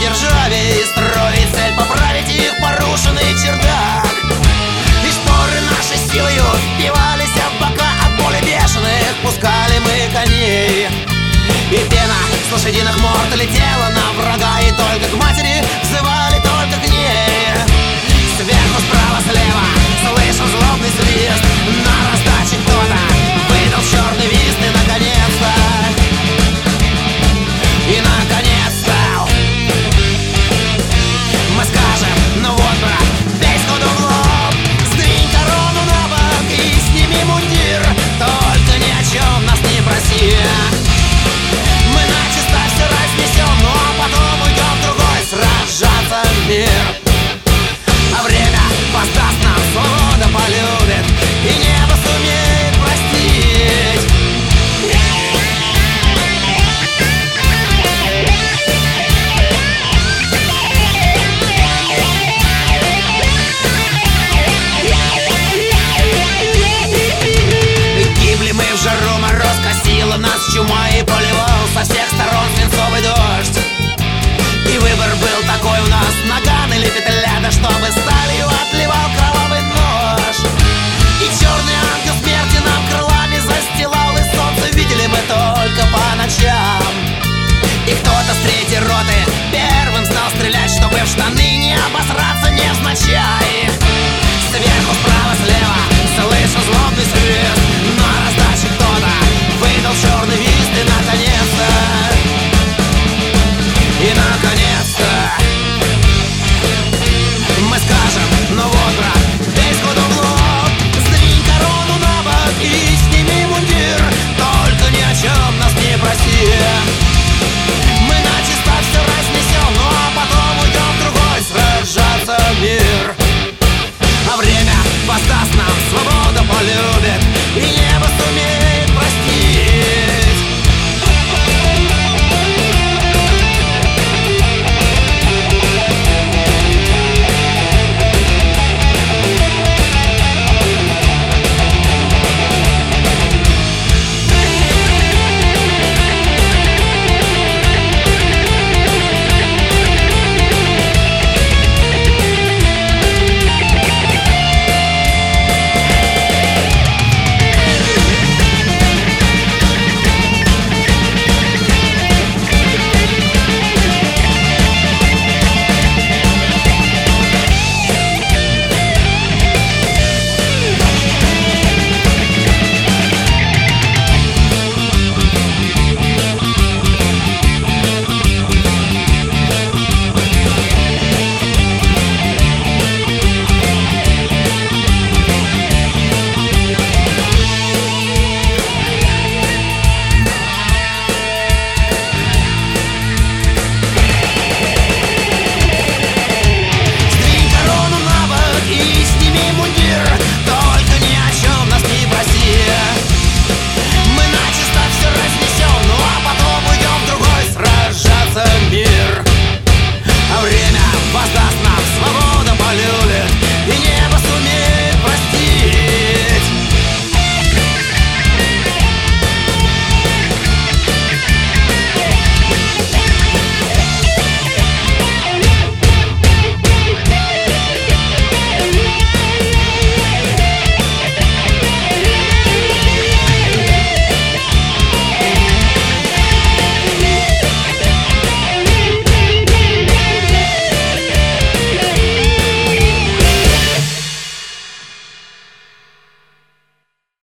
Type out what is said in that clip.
державе и строить цель поправить их порушенный чердак. И шпоры нашей силою впивались в бока, от боли бешеных пускали мы коней. И пена с лошадиных морд летела на врага, и только к матери взывали, только к ней. Сверху, справа, слева слышен злобный свист, на раздаче кто-то выдал черный вист. И наконец-то, мы скажем: ну вот, брат, бей сходу в лоб, сдвинь корону на бок и сними мундир, только ни о чем нас не проси. Мы начисто все разнесем, ну а потом уйдем в другой сражаться мир. А время воздаст нам, свобода полюбит, и небо сумеет простить. Гибли мы в жару, мороз косила нас чума и поливал со всех сторон свинцовый дождь. И выбор был такой у нас: наган или петля, да чтобы сталью отливал кровавый нож. И черный ангел смерти нам крылами застилал, и солнце видели мы только по ночам. И кто-то с третьей роты первым стал стрелять, чтобы в штаны не обосраться невзначай.